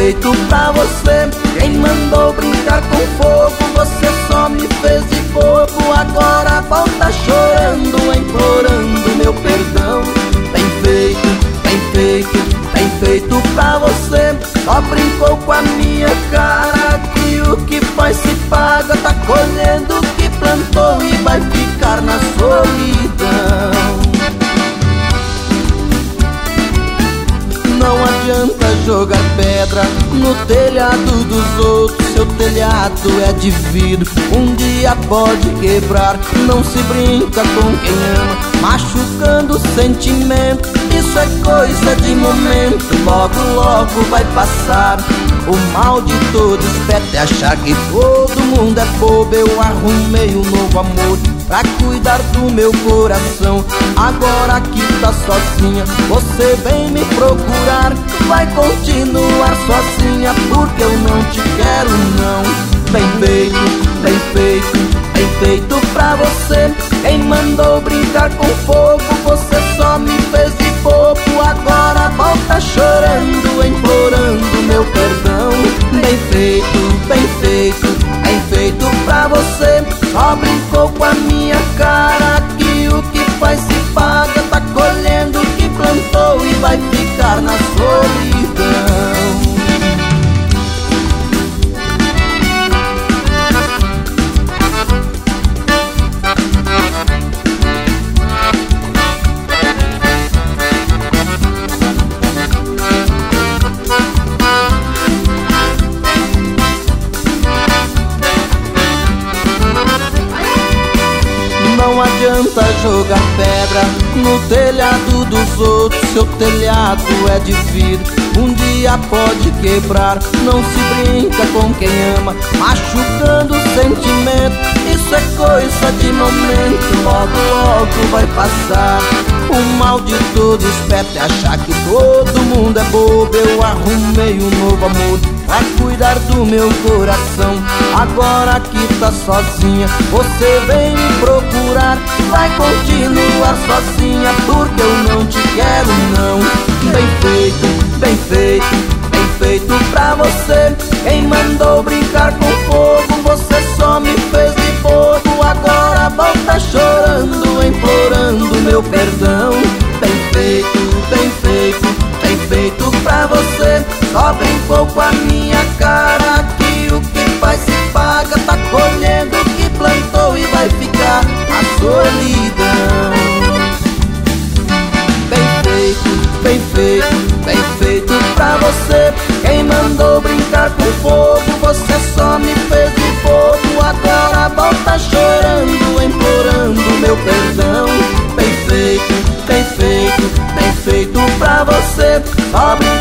feito pra você. Quem mandou brincar com fogo? Você só me fez de bobo. Agora volta chorando, implorando meu perdão. Bem feito pra você. Só brincou com a minha cara, que o que faz se paga. Tá colhendo o que plantou e vai ficar na solidão. Não adianta jogar pedra no telhado dos outros. Seu telhado é de vidro, um dia pode quebrar. Não se brinca com quem ama, machucando o sentimento. Isso é coisa de momento, logo logo vai passar. O mal de todo esperto é achar que todo mundo é bobo. Eu arrumei um novo amor pra cuidar do meu coração. Agora que tá sozinha, você vem me procurar. Vai continuar sozinha porque eu não te quero não. Bem feito pra você. Quem mandou brincar com fogo? Você só me fez de bobo. Agora volta chorando, implorando meu perdão. Bem feito pra você. Só brincou com a minha cara, que o que faz se paga. Tá colhendo o que plantou e vai ficar na solidão. Não adianta jogar pedra no telhado dos outros. Seu telhado é de vidro, um dia pode quebrar. Não se brinca com quem ama, machucando o sentimento. Isso é coisa de momento, logo logo vai passar. O mal de todo esperto é achar que todo mundo é bobo. Eu arrumei um novo amor pra cuidar do meu coração. Agora que tá sozinha, você vem me procurar. Vai continuar sozinha porque eu não te quero não. Bem feito pra você. Quem mandou brincar com fogo? Você só me fez de bobo. Agora volta chorando, implorando meu perdão. Bem feito pra você. Só brincou com a minha cara, que o que faz se paga. Tá colhendo o que plantou e vai ficar a solidão. Bem feito pra você. Quem mandou brincar com fogo? Você só me fez de bobo. Agora volta chorando, implorando meu perdão. Bem feito pra você. Só